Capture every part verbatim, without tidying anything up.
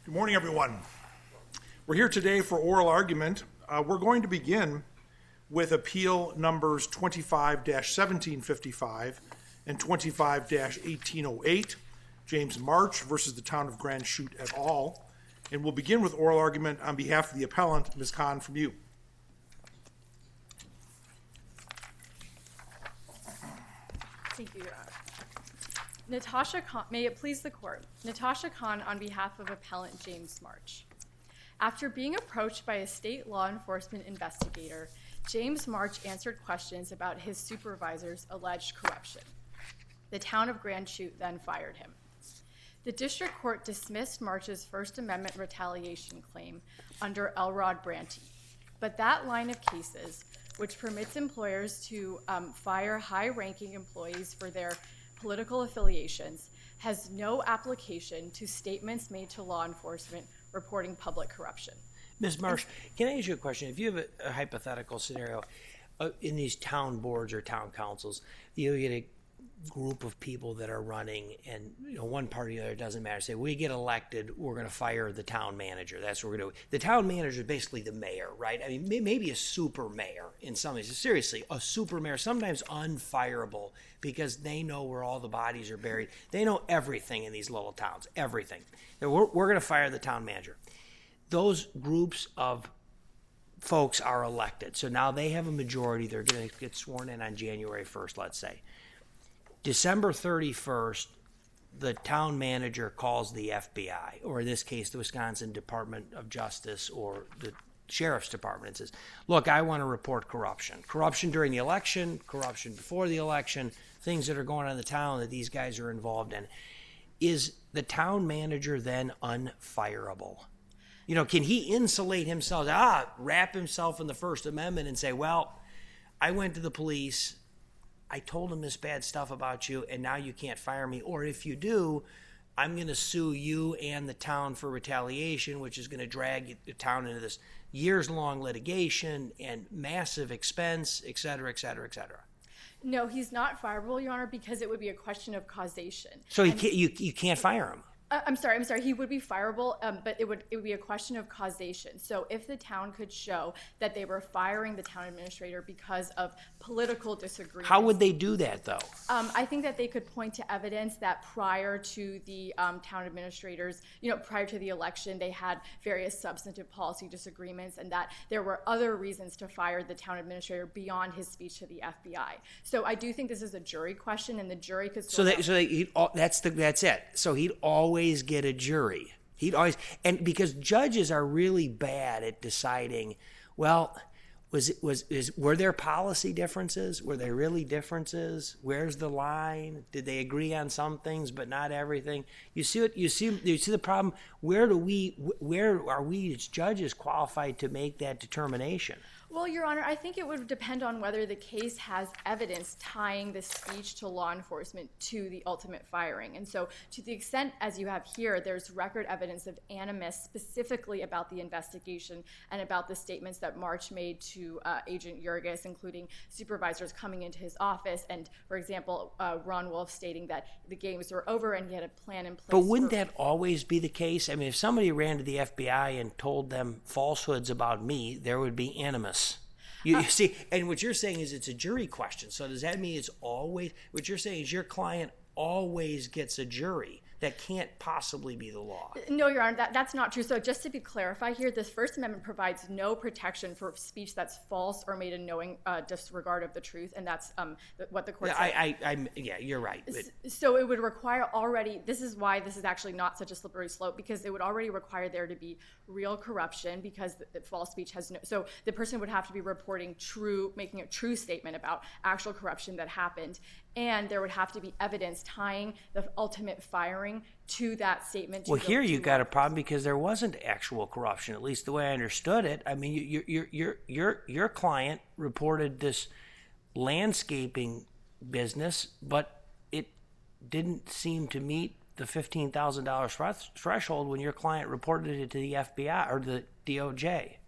Good morning, everyone. We're here today for oral argument. Uh, we're going to begin with appeal numbers twenty-five seventeen fifty-five and twenty-five eighteen oh eight, James March versus the Town of Grand Chute et al. And we'll begin with oral argument on behalf of the appellant, Miz Khan, from you. Thank you, Your Honor. Natasha Khan, may it please the court. Natasha Khan on behalf of appellant James March. After being approached by a state law enforcement investigator, James March answered questions about his supervisor's alleged corruption. The Town of Grand Chute then fired him. The district court dismissed March's First Amendment retaliation claim under Elrod Branty, but that line of cases, which permits employers to um, fire high-ranking employees for their political affiliations, has no application to statements made to law enforcement reporting public corruption. Miz Marsh, can I ask you a question? If you have a, a hypothetical scenario uh, in these town boards or town councils, you get a group of people that are running, and you know, one party or the other, doesn't matter. Say, we get elected, we're going to fire the town manager. That's what we're going to do. The town manager is basically the mayor, right? I mean, maybe a super mayor in some ways. Seriously, a super mayor, sometimes unfireable because they know where all the bodies are buried. They know everything in these little towns, everything. We're, we're going to fire the town manager. Those groups of folks are elected. So now they have a majority. They're going to get sworn in on January first, let's say. December thirty-first, the town manager calls the F B I, or in this case, the Wisconsin Department of Justice or the Sheriff's Department, and says, look, I want to report corruption. Corruption during the election, corruption before the election, things that are going on in the town that these guys are involved in. Is the town manager then unfireable? You know, can he insulate himself, ah, wrap himself in the First Amendment and say, well, I went to the police, I told them this bad stuff about you, and now you can't fire me. Or if you do, I'm going to sue you and the town for retaliation, which is going to drag the town into this years-long litigation and massive expense, et cetera, et cetera, et cetera. No, he's not fireable, Your Honor, because it would be a question of causation. So he can't, you, you can't fire him? Uh, I'm sorry, I'm sorry. He would be fireable, um, but it would it would be a question of causation. So if the town could show that they were firing the town administrator because of political disagreement. How would they do that, though? Um, I think that they could point to evidence that prior to the um, town administrators, you know, prior to the election, they had various substantive policy disagreements, and that there were other reasons to fire the town administrator beyond his speech to the F B I. So I do think this is a jury question, and the jury could. So that, so that he'd, that's the that's it. So he'd always get a jury. He'd always, and because judges are really bad at deciding, well, was it was is were there policy differences? Were there really differences? Where's the line? Did they agree on some things but not everything? You see what you see you see the problem? Where do we where are we as judges qualified to make that determination? Well, Your Honor, I think it would depend on whether the case has evidence tying the speech to law enforcement to the ultimate firing. And so to the extent, as you have here, there's record evidence of animus specifically about the investigation and about the statements that March made to uh, Agent Jurgis, including supervisors coming into his office and, for example, uh, Ron Wolf stating that the games were over and he had a plan in place. But wouldn't for- that always be the case? I mean, if somebody ran to the F B I and told them falsehoods about me, there would be animus. You, you see, and what you're saying is it's a jury question. So does that mean it's always, what you're saying is your client always gets a jury? That can't possibly be the law. No, Your Honor, that, that's not true. So just to be clarified here, this First Amendment provides no protection for speech that's false or made in knowing uh, disregard of the truth, and that's um, what the court yeah, said. I, I, I, yeah, you're right. But. So it would require already, this is why this is actually not such a slippery slope, because it would already require there to be real corruption, because the, the false speech has no, so the person would have to be reporting true, making a true statement about actual corruption that happened, and there would have to be evidence tying the ultimate firing to that statement. To well, the, here you to got a problem because there wasn't actual corruption, at least the way I understood it. I mean, your your your your your client reported this landscaping business, but it didn't seem to meet the fifteen thousand dollars threshold when your client reported it to the F B I or the D O J.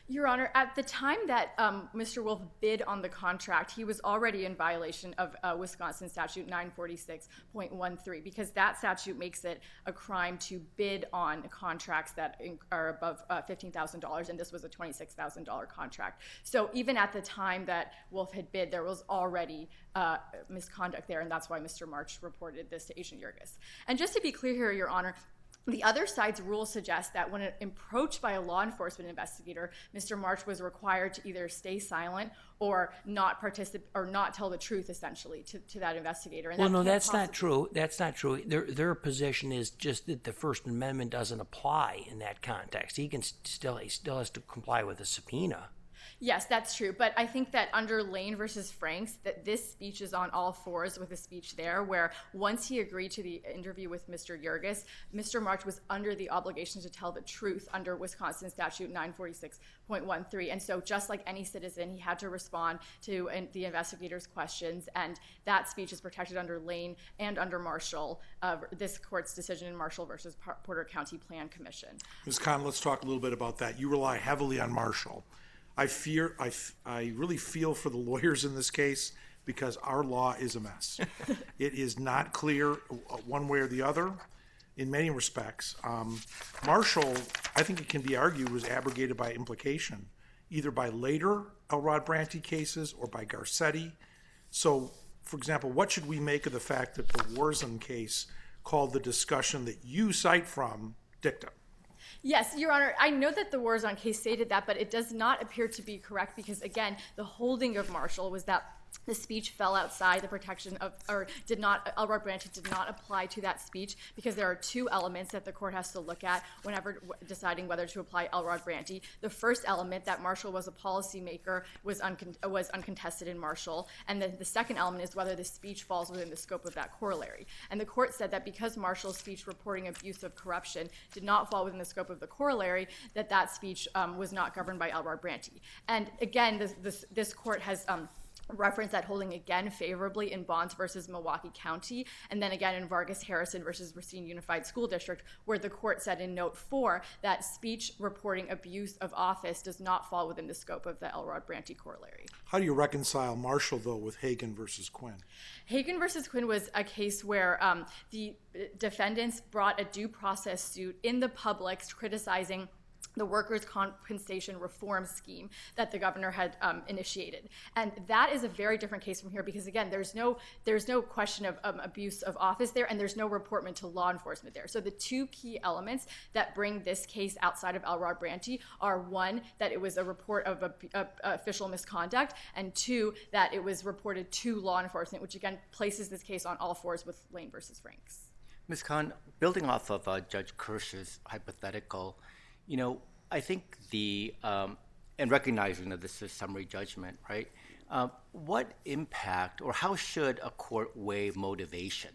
Your Honor, at the time that um, Mister Wolf bid on the contract, he was already in violation of uh, Wisconsin Statute nine forty-six point one three, because that statute makes it a crime to bid on contracts that in, are above uh, fifteen thousand dollars, and this was a twenty-six thousand dollars contract. So even at the time that Wolf had bid, there was already uh, misconduct there, and that's why Mister March reported this to Agent Yergis. And just to be clear here, Your Honor, the other side's rule suggests that when approached by a law enforcement investigator, Mister March was required to either stay silent or not participate or not tell the truth, essentially, to, to that investigator. And well, that no, can't that's possibly- not true. That's not true. Their their position is just that the First Amendment doesn't apply in that context. He can still he still has to comply with a subpoena. Yes, that's true. But I think that under Lane versus Franks, that this speech is on all fours with the speech there, where once he agreed to the interview with Mister Yergis, Mister March was under the obligation to tell the truth under Wisconsin Statute nine forty-six point one three. And so just like any citizen, he had to respond to the investigator's questions. And that speech is protected under Lane and under Marshall, uh, this court's decision in Marshall versus Porter County Plan Commission. Miz Kahn, let's talk a little bit about that. You rely heavily on Marshall. I fear, I, I really feel for the lawyers in this case because our law is a mess. It is not clear one way or the other in many respects. Um, Marshall, I think it can be argued, was abrogated by implication, either by later Elrod Branty cases or by Garcetti. So, for example, what should we make of the fact that the Warzon case called the discussion that you cite from dicta? Yes, Your Honor, I know that the Warzon case stated that, but it does not appear to be correct because, again, the holding of Marshall was that the speech fell outside the protection of, or did not, Elrod Branty did not apply to that speech because there are two elements that the court has to look at whenever deciding whether to apply Elrod Branty. The first element, that Marshall was a policymaker, was, uncon- was uncontested in Marshall. And then the second element is whether the speech falls within the scope of that corollary. And the court said that because Marshall's speech reporting abuse of corruption did not fall within the scope of the corollary, that that speech um, was not governed by Elrod Branty. And again, this, this, this court has um, reference that holding again favorably in Bonds versus Milwaukee County, and then again in Vargas Harrison versus Racine Unified School District, where the court said in note four that speech reporting abuse of office does not fall within the scope of the Elrod Branty corollary. How do you reconcile Marshall, though, with Hagan versus Quinn? Hagan versus Quinn was a case where um, the defendants brought a due process suit in the public criticizing the workers' compensation reform scheme that the governor had um, initiated. And that is a very different case from here because, again, there's no there's no question of um, abuse of office there, and there's no reportment to law enforcement there. So the two key elements that bring this case outside of Elrod Branty are, one, that it was a report of a, a, a official misconduct, and two, that it was reported to law enforcement, which, again, places this case on all fours with Lane versus Franks. Miz Kahn, building off of uh, Judge Kirsch's hypothetical, you know, I think the, um, and recognizing that this is summary judgment, right? Uh, what impact or how should a court weigh motivation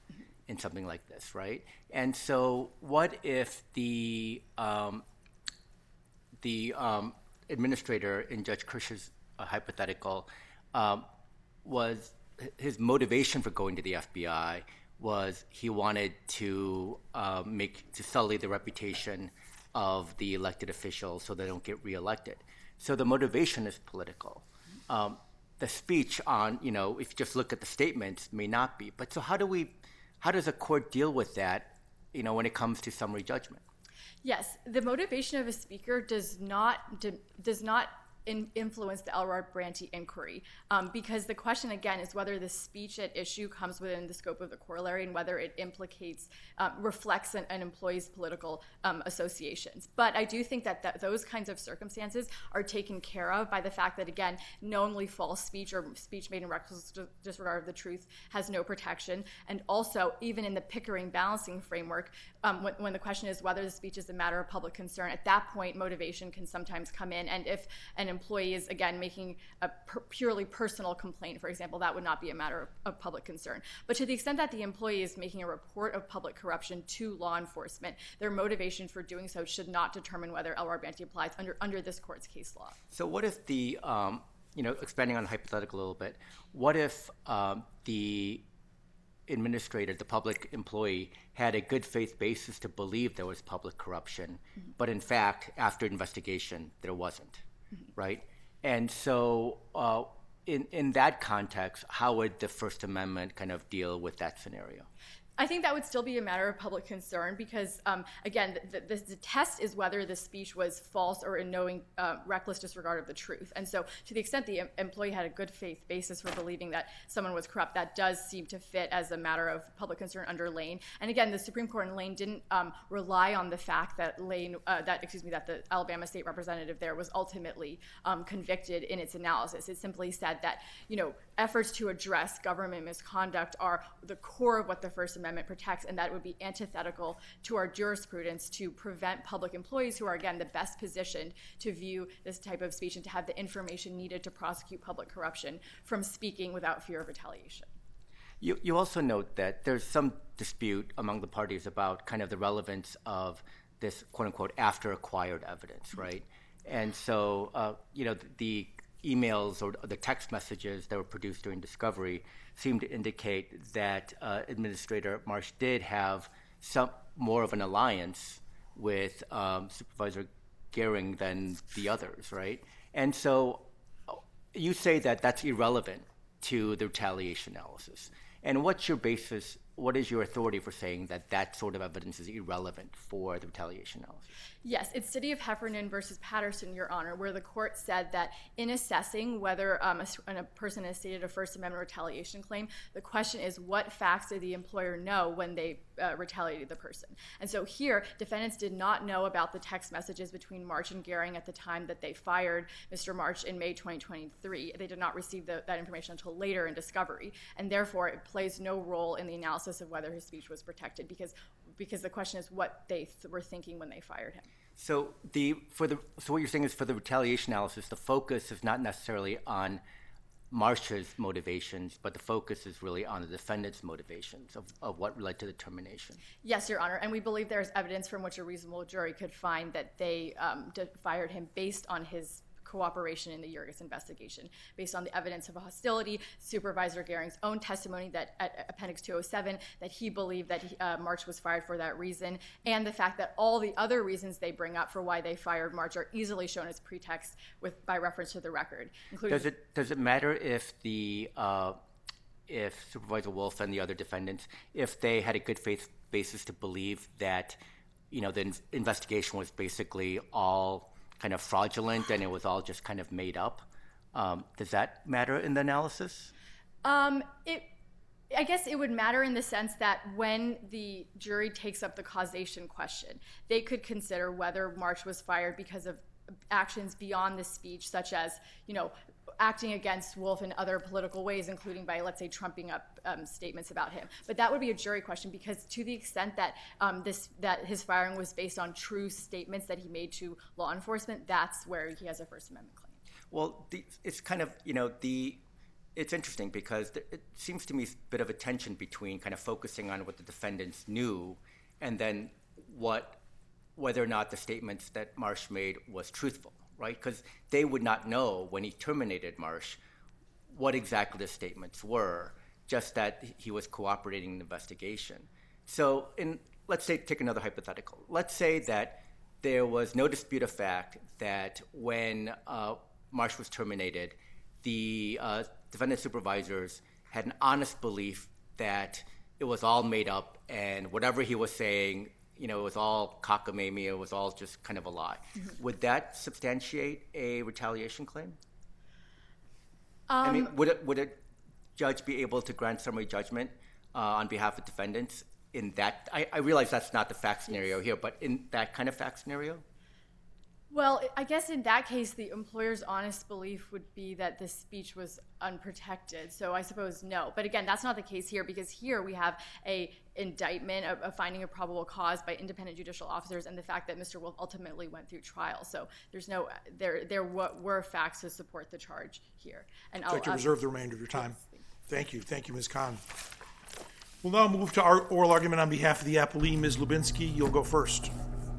in something like this, right? And so what if the um, the um, administrator in Judge Kirsch's uh, hypothetical um, was, his motivation for going to the F B I was he wanted to uh, make, to sully the reputation of the elected officials so they don't get reelected. So the motivation is political. Um, the speech on, you know, if you just look at the statements, may not be. But so how do we, how does a court deal with that, you know, when it comes to summary judgment? Yes, the motivation of a speaker does not do, does not in, influence the Elrod Branty inquiry um, because the question, again, is whether the speech at issue comes within the scope of the corollary and whether it implicates, um, reflects an, an employee's political um, associations. But I do think that, that those kinds of circumstances are taken care of by the fact that, again, knowingly false speech or speech made in reckless disregard of the truth has no protection. And also, even in the Pickering balancing framework, um, when, when the question is whether the speech is a matter of public concern, at that point, motivation can sometimes come in. And if an employee is, again, making a per- purely personal complaint, for example, that would not be a matter of, of public concern. But to the extent that the employee is making a report of public corruption to law enforcement, their motivation for doing so should not determine whether Elrod Branty applies under, under this court's case law. So what if the, um, you know, expanding on the hypothetical a little bit, what if um, the administrator, the public employee, had a good faith basis to believe there was public corruption, mm-hmm. but in fact, after investigation, there wasn't? right? And so uh, in, in that context, how would the First Amendment kind of deal with that scenario? I think that would still be a matter of public concern because, um, again, the, the, the test is whether the speech was false or in knowing uh, reckless disregard of the truth. And so to the extent the em- employee had a good faith basis for believing that someone was corrupt, that does seem to fit as a matter of public concern under Lane. And again, the Supreme Court in Lane didn't um, rely on the fact that Lane, uh, that, excuse me, that the Alabama state representative there was ultimately um, convicted in its analysis. It simply said that, you know, efforts to address government misconduct are the core of what the First Amendment protects, and that would be antithetical to our jurisprudence to prevent public employees who are, again, the best positioned to view this type of speech and to have the information needed to prosecute public corruption from speaking without fear of retaliation. You, you also note that there's some dispute among the parties about kind of the relevance of this quote-unquote after-acquired evidence, right? And so, uh, you know, the emails or the text messages that were produced during discovery seem to indicate that uh, Administrator Marsh did have some more of an alliance with um, Supervisor Gehring than the others, right? And so you say that that's irrelevant to the retaliation analysis. And what's your basis, what is your authority for saying that that sort of evidence is irrelevant for the retaliation analysis? Yes, it's City of Heffernan versus Patterson, Your Honor, where the court said that in assessing whether um, a, a person has stated a First Amendment retaliation claim, the question is what facts did the employer know when they uh, retaliated the person? And so here, defendants did not know about the text messages between March and Gehring at the time that they fired Mister March in May twenty twenty-three. They did not receive the, that information until later in discovery, and therefore it plays no role in the analysis of whether his speech was protected because because the question is what they th- were thinking when they fired him. So the for the so what you're saying is for the retaliation analysis, the focus is not necessarily on Marsh's motivations, but the focus is really on the defendant's motivations of, of what led to the termination. Yes, Your Honor, and we believe there is evidence from which a reasonable jury could find that they um, d- fired him based on his cooperation in the Jurgis investigation, based on the evidence of a hostility, Supervisor Gehring's own testimony that at Appendix two oh seven that he believed that he, uh, March was fired for that reason, and the fact that all the other reasons they bring up for why they fired March are easily shown as pretext with by reference to the record. Including does it does it matter if the uh, if Supervisor Wolf and the other defendants, if they had a good faith basis to believe that, you know, the in- investigation was basically all kind of fraudulent and it was all just kind of made up? Um, does that matter in the analysis? Um, it, I guess it would matter in the sense that when the jury takes up the causation question, they could consider whether March was fired because of actions beyond the speech, such as, you know, acting against Wolf in other political ways, including by, let's say, trumping up um, statements about him. But that would be a jury question because to the extent that um, this that his firing was based on true statements that he made to law enforcement, that's where he has a First Amendment claim. Well, the, it's kind of, you know, the it's interesting because there, it seems to me a bit of a tension between kind of focusing on what the defendants knew and then what whether or not the statements that Marsh made was truthful. Right, because they would not know when he terminated Marsh what exactly the statements were, just that he was cooperating in the investigation. So, in, let's say, take another hypothetical. Let's say that there was no dispute of fact that when uh, Marsh was terminated, the uh, defendant supervisors had an honest belief that it was all made up and whatever he was saying, you know, it was all cockamamie, it was all just kind of a lie. Mm-hmm. Would that substantiate a retaliation claim? Um, I mean, would a, would a judge be able to grant summary judgment uh, on behalf of defendants in that? I, I realize that's not the fact scenario here, but in that kind of fact scenario? Well, I guess in that case, the employer's honest belief would be that the speech was unprotected. So I suppose no. But again, that's not the case here because here we have a indictment, a, a finding of probable cause by independent judicial officers, and the fact that Mister Wolf ultimately went through trial. So there's no there there were facts to support the charge here. And I'd I'll like to uh, reserve the remainder of your time. Thank you. Thank you, Miz Khan. We'll now move to our oral argument on behalf of the appellee, Miz Lubinsky. You'll go first.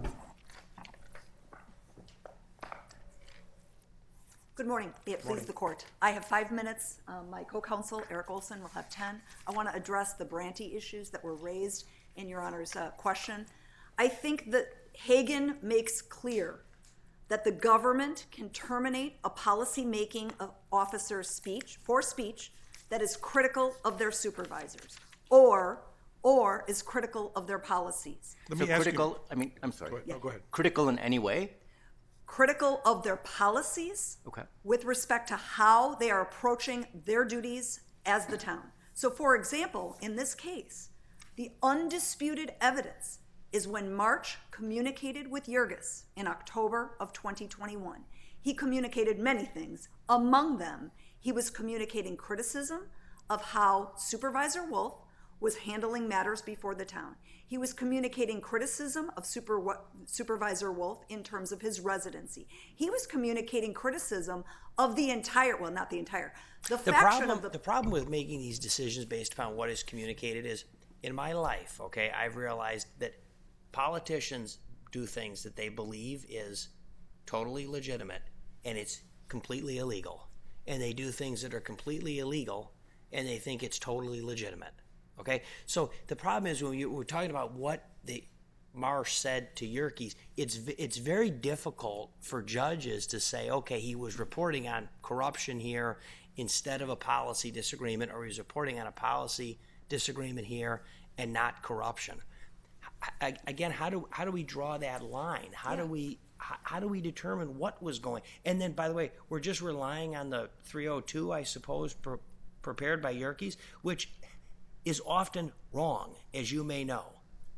Good morning. May it please the court. I have five minutes. Um, my co-counsel, Eric Olson, will have ten. I want to address the Branty issues that were raised in Your Honor's uh, question. I think that Hagan makes clear that the government can terminate a policy-making officer's speech for speech that is critical of their supervisors or or is critical of their policies. Let so me ask critical, you. I mean, I'm sorry. Go ahead. No, go ahead. Critical in any way? Critical of their policies Okay. with respect to how they are approaching their duties as the town. So, for example, in this case, the undisputed evidence is when March communicated with Jurgis in October of twenty twenty-one. He communicated many things. Among them, he was communicating criticism of how Supervisor Wolf was handling matters before the town. He was communicating criticism of Super, Supervisor Wolf in terms of his residency. He was communicating criticism of the entire, well, not the entire, the, The faction problem, of the... the problem with making these decisions based upon what is communicated is, in my life, okay, I've realized that politicians do things that they believe is totally legitimate, and it's completely illegal. And they do things that are completely illegal, and they think it's totally legitimate. Okay, so the problem is when you, we're talking about what the Marsh said to Yerkes, it's it's very difficult for judges to say, okay, he was reporting on corruption here instead of a policy disagreement, or he was reporting on a policy disagreement here and not corruption. I, again, how do how do we draw that line? How Yeah. do we how, how do we determine what was going? And then, by the way, we're just relying on the three oh two, I suppose, pre- prepared by Yerkes, which is often wrong, as you may know.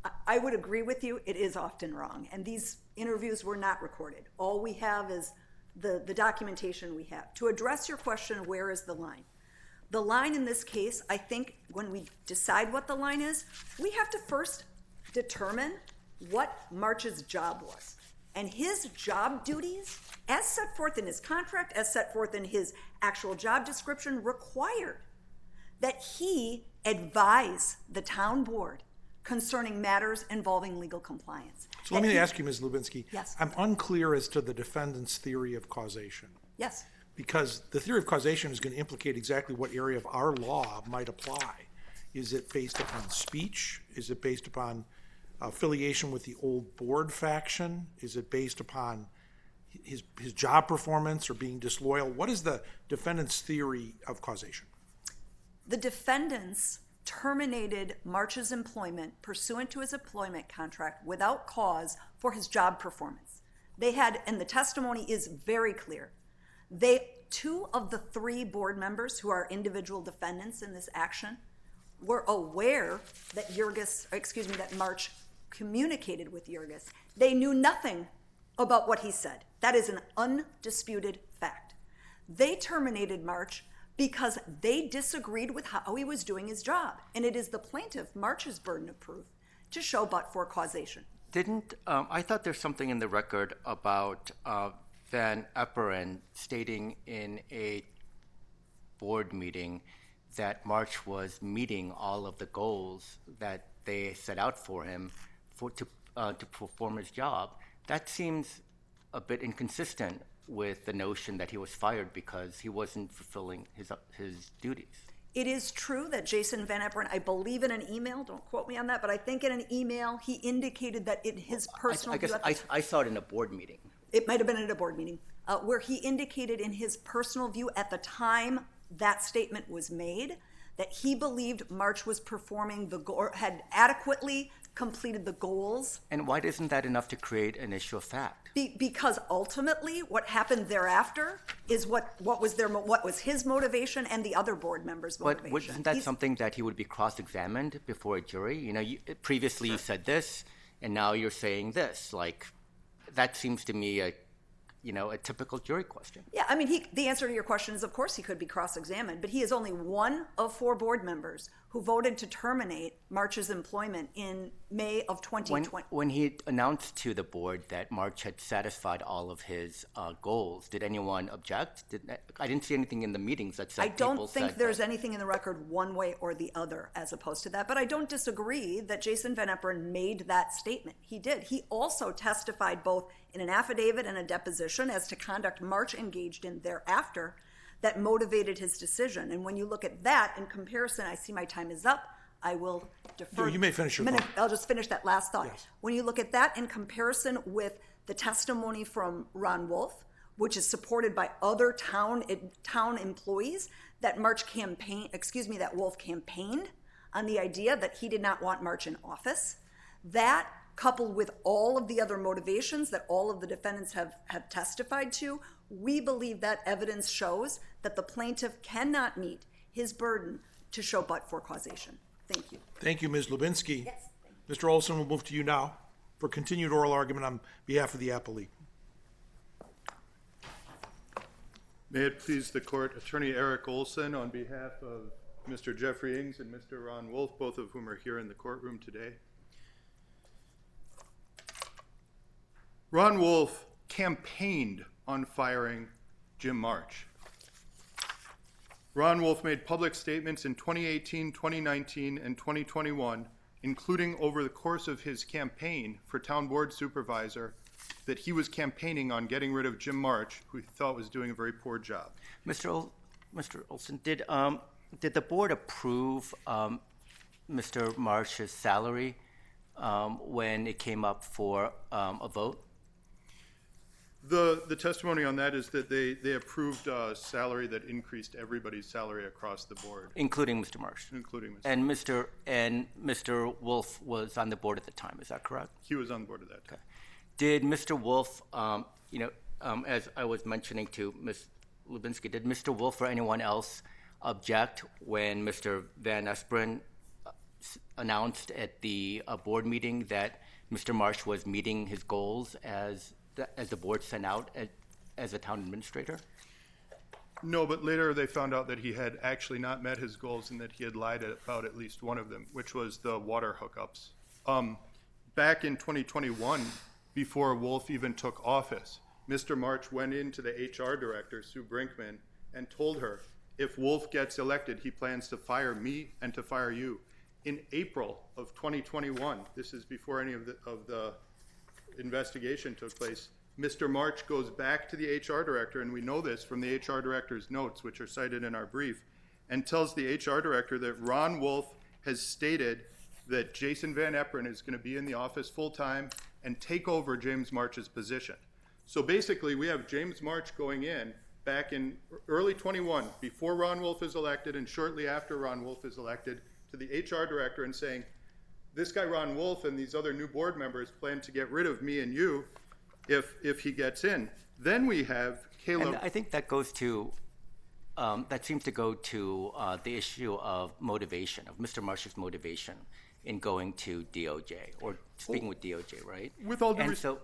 I would agree with you. It is often wrong. And these interviews were not recorded. All we have is the, the documentation we have. To address your question, where is the line? The line in this case, I think when we decide what the line is, we have to first determine what March's job was. And his job duties, as set forth in his contract, as set forth in his actual job description, required that he advise the town board concerning matters involving legal compliance. So let That me he- ask you, Miz Lubinsky. Yes. I'm unclear as to the defendant's theory of causation, Yes. because the theory of causation is going to implicate exactly what area of our law might apply. Is it based upon speech? Is it based upon affiliation with the old board faction? Is it based upon his his job performance or being disloyal? What is the defendant's theory of causation? The defendants terminated March's employment pursuant to his employment contract without cause for his job performance. They had, and the testimony is very clear, they, two of the three board members who are individual defendants in this action were aware that Jurgis, excuse me, that March communicated with Jurgis. They knew nothing about what he said. That is an undisputed fact. They terminated March because they disagreed with how he was doing his job. And it is the plaintiff, March's burden of proof, to show but-for causation. Didn't, um, I thought there's something in the record about uh, Van Eperen stating in a board meeting that March was meeting all of the goals that they set out for him for, to, uh, to perform his job. That seems a bit inconsistent with the notion that he was fired because he wasn't fulfilling his, his duties. It is true that Jason Van Eperen, I believe in an email, don't quote me on that, but I think in an email he indicated that in his personal I, I guess view at the I, time- I saw it in a board meeting. it might have been at a board meeting, uh, where he indicated in his personal view at the time that statement was made that he believed March was performing the goal, had adequately completed the goals. And why isn't that enough to create an issue of fact? Be, because ultimately, what happened thereafter is what, what was their mo- what was his motivation and the other board members' motivation. But isn't that He's- something that he would be cross-examined before a jury? You know, you, previously you said this, and now you're saying this. Like, that seems to me a, you know, a typical jury question. Yeah, I mean, he, the answer to your question is, of course, he could be cross-examined, but he is only one of four board members who voted to terminate March's employment in May of twenty When, twenty. when he announced to the board that March had satisfied all of his uh, goals, did anyone object? Did, I didn't see anything in the meetings that said I people don't think said there's that. anything in the record one way or the other as opposed to that, but I don't disagree that Jason Van Eperen made that statement. He did. He also testified both in an affidavit and a deposition as to conduct March engaged in thereafter that motivated his decision. And when you look at that in comparison, I see my time is up. I will defer. You- you may finish your minute, thought. I'll just finish that last thought. Yes. When you look at that in comparison with the testimony from Ron Wolf, which is supported by other town town employees, that March campaign, excuse me, that Wolf campaigned on the idea that he did not want March in office. That, coupled with all of the other motivations that all of the defendants have, have testified to, we believe that evidence shows that the plaintiff cannot meet his burden to show but-for causation. Thank you. Thank you, Miz Lubinsky. Yes. Mister Olson, we'll move to you now for continued oral argument on behalf of the appellee. May it please the court, Attorney Eric Olson on behalf of Mister Jeffrey Ings and Mister Ron Wolf, both of whom are here in the courtroom today. Ron Wolf campaigned on firing Jim March. Ron Wolf made public statements in twenty eighteen, twenty nineteen, and twenty twenty-one, including over the course of his campaign for town board supervisor, that he was campaigning on getting rid of Jim March, who he thought was doing a very poor job. Mister Ol- Mister Olson, did um, did the board approve um, Mister March's salary um, when it came up for um, a vote? The the testimony on that is that they, they approved a salary that increased everybody's salary across the board, Including Mister March? including Mister And Mister and Mister Wolf was on the board at the time, is that correct? He was on board of that. Okay. Did Mister Wolf, um, you know, um, as I was mentioning to Miz Lubinsky, did Mister Wolf or anyone else object when Mister Van Esperen uh, announced at the uh, board meeting that Mister March was meeting his goals as the, as the board sent out as, as a town administrator? No, but later they found out that he had actually not met his goals and that he had lied about at least one of them, which was the water hookups. Um, back in twenty twenty-one, before Wolf even took office, Mister March went into the H R director, Sue Brinkman, and told her, if Wolf gets elected, he plans to fire me and to fire you. In April of twenty twenty-one, this is before any of the, of the investigation took place, Mister March goes back to the H R director, and we know this from the H R director's notes, which are cited in our brief, and tells the H R director that Ron Wolf has stated that Jason Van Esperen is going to be in the office full-time and take over James March's position. So basically, we have James March going in back in early twenty-one, before Ron Wolf is elected and shortly after Ron Wolf is elected, to the H R director and saying, this guy Ron Wolf and these other new board members plan to get rid of me and you if if he gets in. Then we have Caleb. And I think that goes to, um, that seems to go to uh, the issue of motivation, of Mister March's motivation in going to D O J, or speaking with D O J, right? With all due And res- so,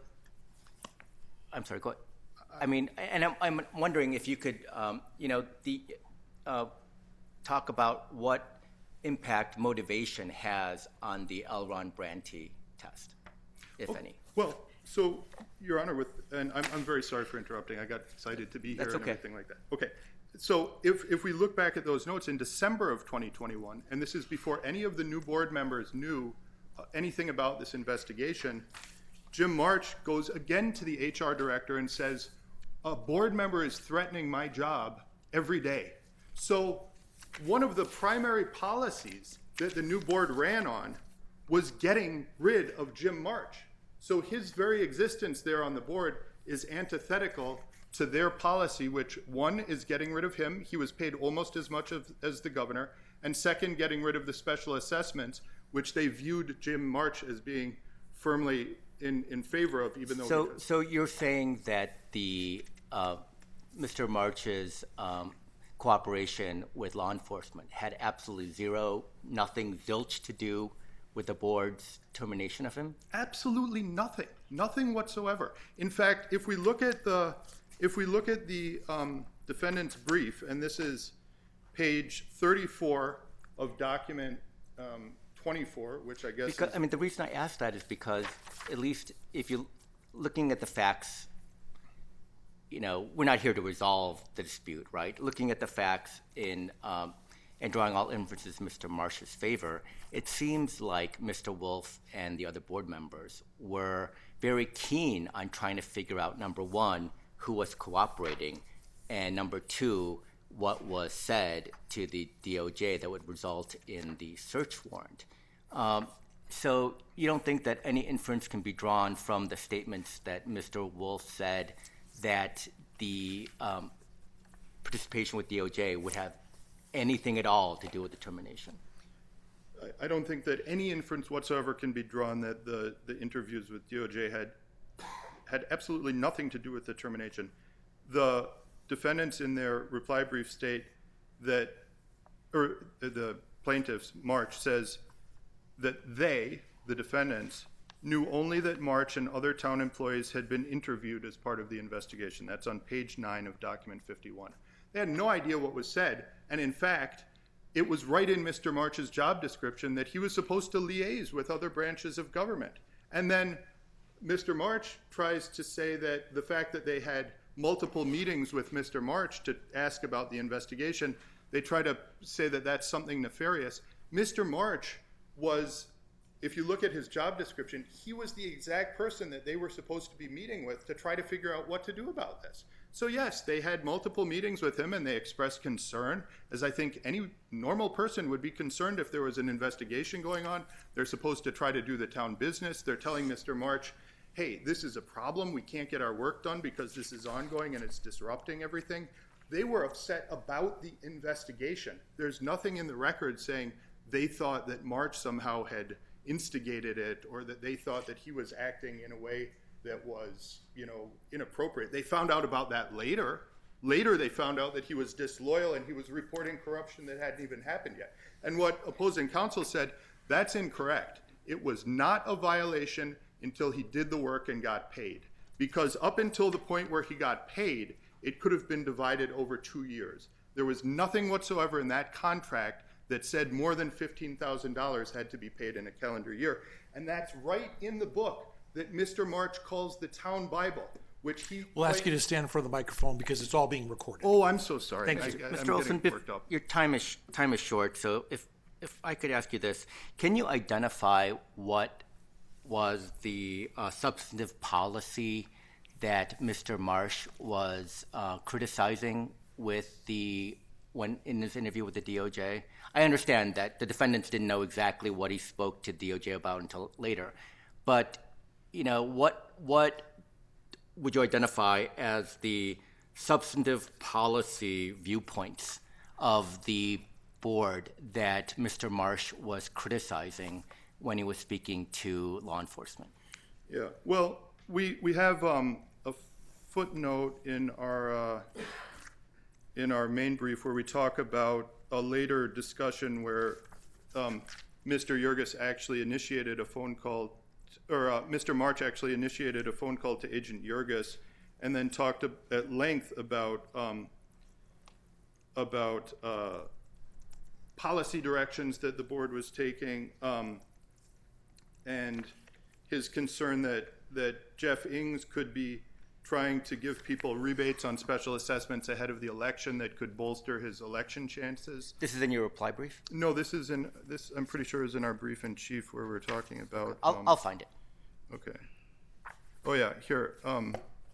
I'm sorry, go ahead. I mean, and I'm, I'm wondering if you could, um, you know, the uh, talk about what impact motivation has on the L. Ron Branty test, if Oh, any. Well, so, Your Honor, with and I'm, I'm very sorry for interrupting. I got excited to be here That's and okay. everything like that. Okay. So if, if we look back at those notes in December of twenty twenty-one, and this is before any of the new board members knew uh, anything about this investigation, Jim March goes again to the H R director and says, a board member is threatening my job every day. So one of the primary policies that the new board ran on was getting rid of Jim March. So his very existence there on the board is antithetical to their policy, which one is getting rid of him. He was paid almost as much of, as the governor. And second, getting rid of the special assessments, which they viewed Jim March as being firmly in, in favor of, even though. So, he was. so you're saying that the uh, Mister March's um, cooperation with law enforcement had absolutely zero, nothing, zilch to do with the board's termination of him? Absolutely nothing, nothing whatsoever. In fact, if we look at the, if we look at the um, defendant's brief, and this is page thirty-four of document um, twenty-four, which I guess Because, is, I mean, the reason I ask that is because, at least if you're looking at the facts, you know, we're not here to resolve the dispute, right? Looking at the facts in um, and drawing all inferences in Mister March's favor, it seems like Mister Wolf and the other board members were very keen on trying to figure out, number one, who was cooperating, and number two, what was said to the D O J that would result in the search warrant. Um, So you don't think that any inference can be drawn from the statements that Mister Wolf said that the um, participation with D O J would have anything at all to do with the termination? I, I don't think that any inference whatsoever can be drawn that the, the interviews with D O J had had absolutely nothing to do with the termination. The defendants in their reply brief state that, or the plaintiffs, March, says that they, the defendants, knew only that March and other town employees had been interviewed as part of the investigation. That's on page nine of document fifty-one. They had no idea what was said, and in fact, it was right in Mister March's job description that he was supposed to liaise with other branches of government. And then Mister March tries to say that the fact that they had multiple meetings with Mister March to ask about the investigation, they try to say that that's something nefarious. Mister March was, if you look at his job description, he was the exact person that they were supposed to be meeting with to try to figure out what to do about this. So yes, they had multiple meetings with him and they expressed concern, as I think any normal person would be concerned if there was an investigation going on. They're supposed to try to do the town business. They're telling Mister March, hey, this is a problem. We can't get our work done because this is ongoing and it's disrupting everything. They were upset about the investigation. There's nothing in the record saying they thought that March somehow had instigated it or that they thought that he was acting in a way that was, you know, inappropriate. They found out about that later. Later they found out that he was disloyal and he was reporting corruption that hadn't even happened yet. And what opposing counsel said, that's incorrect. It was not a violation until he did the work and got paid. Because up until the point where he got paid, it could have been divided over two years. There was nothing whatsoever in that contract that said more than fifteen thousand dollars had to be paid in a calendar year. And that's right in the book that Mister March calls the Town Bible, which he... We'll ask you to stand in front of the microphone because it's all being recorded. Oh, I'm so sorry. Thank I, you. I, Mister I'm Olson, getting worked up. your time is time is short, so if if I could ask you this, can you identify what was the uh, substantive policy that Mister Marsh was uh, criticizing with the when in his interview with the D O J? I understand that the defendants didn't know exactly what he spoke to D O J about until later, but you know what what would you identify as the substantive policy viewpoints of the board that Mister Marsh was criticizing when he was speaking to law enforcement? Yeah, well, we we have um, a footnote in our uh, in our main brief where we talk about a later discussion where um, Mister Jurgis actually initiated a phone call, or uh, Mister March actually initiated a phone call to Agent Jurgis, and then talked at length about um, about uh, policy directions that the board was taking. Um, and his concern that, that Jeff Ings could be trying to give people rebates on special assessments ahead of the election that could bolster his election chances. This is in your reply brief? No, this is in this. I'm pretty sure is in our brief in chief where we're talking about. I'll, um, I'll find it. Okay. Oh yeah, here. Um,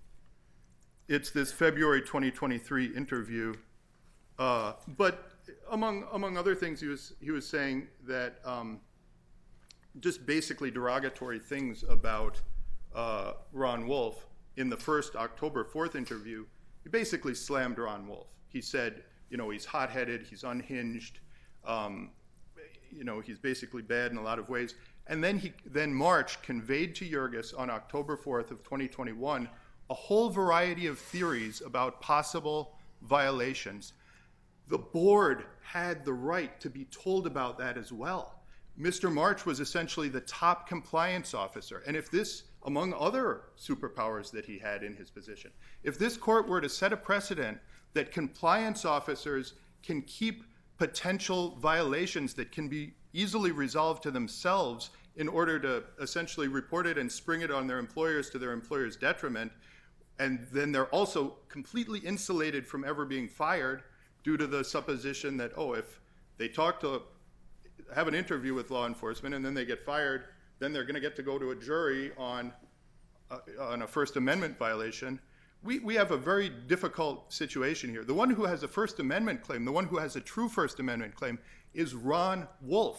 it's this February twenty twenty-three interview, uh, but among among other things, he was he was saying that. Um, just basically derogatory things about uh, Ron Wolf. In the first October fourth interview, he basically slammed Ron Wolf. He said, you know, he's hot-headed, he's unhinged, um, you know, he's basically bad in a lot of ways. And then he, then March conveyed to Jurgis on October fourth of twenty twenty-one a whole variety of theories about possible violations. The board had the right to be told about that as well. Mister March was essentially the top compliance officer. And if this, among other superpowers that he had in his position, if this court were to set a precedent that compliance officers can keep potential violations that can be easily resolved to themselves in order to essentially report it and spring it on their employers to their employer's detriment, and then they're also completely insulated from ever being fired due to the supposition that, oh, if they talk to have an interview with law enforcement and then they get fired, then they're going to get to go to a jury on uh, on a First Amendment violation. We we have a very difficult situation here. The one who has a First Amendment claim, the one who has a true First Amendment claim, is Ron Wolf,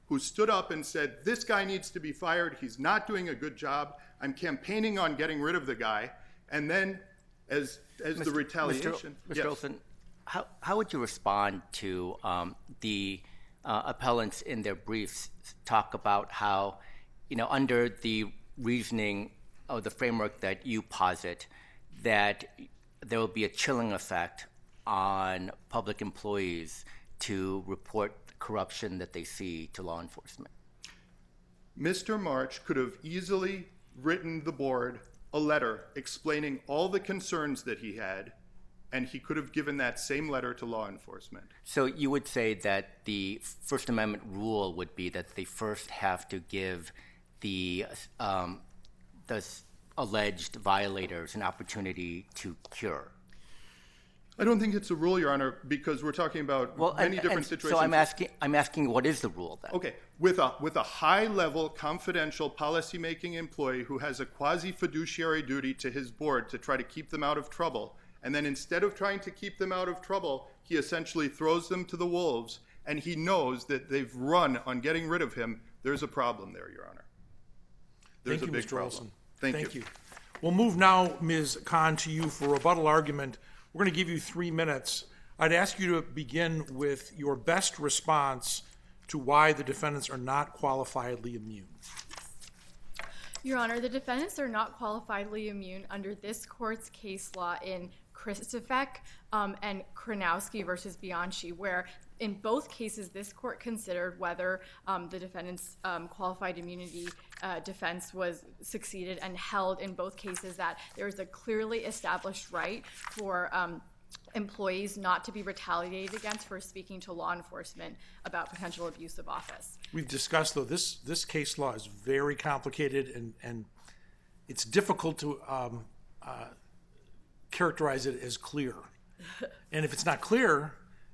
who stood up and said, this guy needs to be fired. He's not doing a good job. I'm campaigning on getting rid of the guy. And then as as Mister the retaliation. Mister Yes. Olson, how, how would you respond to um, the uh, appellants in their briefs talk about how, you know, under the reasoning of the framework that you posit, that there will be a chilling effect on public employees to report corruption that they see to law enforcement? Mister March could have easily written the board a letter explaining all the concerns that he had, and he could have given that same letter to law enforcement. So you would say that the First Amendment rule would be that they first have to give the um, the alleged violators an opportunity to cure. I don't think it's a rule, Your Honor, because we're talking about Well, many and- different and situations. So I'm asking, I'm asking, what is the rule then? Okay, with a with a high-level, confidential policymaking employee who has a quasi-fiduciary duty to his board to try to keep them out of trouble, and then instead of trying to keep them out of trouble, he essentially throws them to the wolves, and he knows that they've run on getting rid of him. There's a problem there, Your Honor. There's Thank a you, big Mister problem. Olson. Thank, Thank you. you. We'll move now, Miz Khan, to you for rebuttal argument. We're going to give you three minutes. I'd ask you to begin with your best response to why the defendants are not qualifiedly immune. Your Honor, the defendants are not qualifiedly immune under this court's case law in Christofek um, and Kranowski versus Bianchi, where in both cases this court considered whether um, the defendant's um, qualified immunity uh, defense was succeeded, and held in both cases that there is a clearly established right for um, employees not to be retaliated against for speaking to law enforcement about potential abuse of office. We've discussed, though, this this case law is very complicated, and, and it's difficult to um, uh, characterize it as clear. And if it's not clear,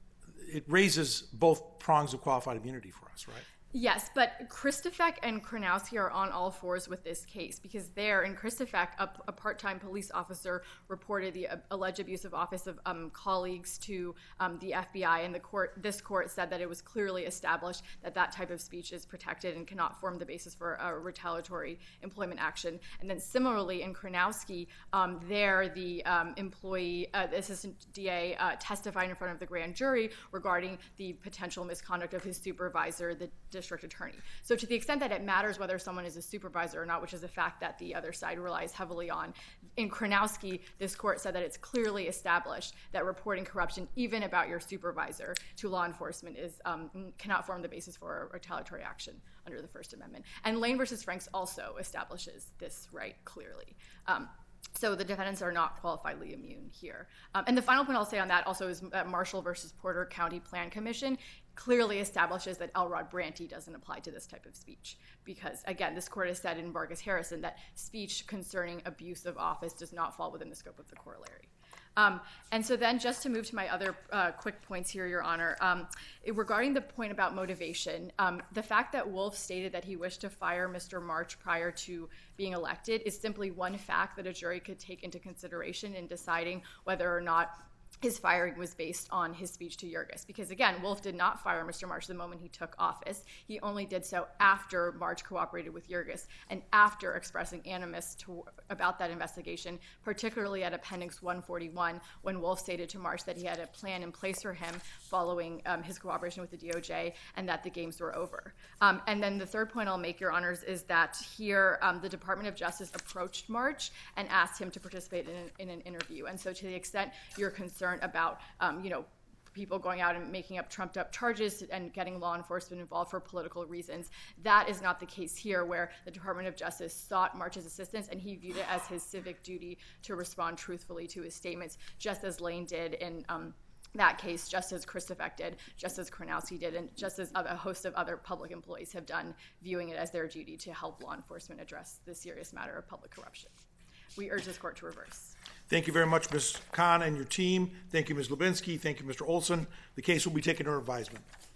it raises both prongs of qualified immunity for us, right? Yes, but Christofek and Kranowski are on all fours with this case, because there in Christofek, a, a part-time police officer reported the uh, alleged abuse of office of um, colleagues to um, the F B I, and the court, this court said that it was clearly established that that type of speech is protected and cannot form the basis for a retaliatory employment action. And then similarly in Kranowski, um, there the um, employee, uh, the assistant D A, uh, testified in front of the grand jury regarding the potential misconduct of his supervisor, the district attorney. So to the extent that it matters whether someone is a supervisor or not, which is a fact that the other side relies heavily on, in Kranowski, this court said that it's clearly established that reporting corruption, even about your supervisor, to law enforcement is um, cannot form the basis for a retaliatory action under the First Amendment. And Lane versus Franks also establishes this right clearly. Um, So the defendants are not qualifiedly immune here. Um, and the final point I'll say on that also is that Marshall versus Porter County Plan Commission clearly establishes that Elrod Branty doesn't apply to this type of speech. Because, again, this court has said in Vargas Harrison that speech concerning abuse of office does not fall within the scope of the corollary. Um, and so then just to move to my other uh, quick points here, Your Honor, um, regarding the point about motivation, um, the fact that Wolf stated that he wished to fire Mister March prior to being elected is simply one fact that a jury could take into consideration in deciding whether or not his firing was based on his speech to Yergis. Because again, Wolf did not fire Mister March the moment he took office. He only did so after March cooperated with Yergis and after expressing animus to, about that investigation, particularly at Appendix one forty-one, when Wolf stated to March that he had a plan in place for him following um, his cooperation with the D O J and that the games were over. Um, and then the third point I'll make, Your Honors, is that here um, the Department of Justice approached March and asked him to participate in an, in an interview. And so to the extent you're concerned about, um, you know, people going out and making up trumped up charges and getting law enforcement involved for political reasons, that is not the case here, where the Department of Justice sought March's assistance and he viewed it as his civic duty to respond truthfully to his statements, just as Lane did in um, that case, just as Christofek did, just as Kranowski did, and just as a host of other public employees have done, viewing it as their duty to help law enforcement address the serious matter of public corruption. We urge this court to reverse. Thank you very much, Miz Khan and your team. Thank you, Miz Lubinsky. Thank you, Mister Olson. The case will be taken under advisement.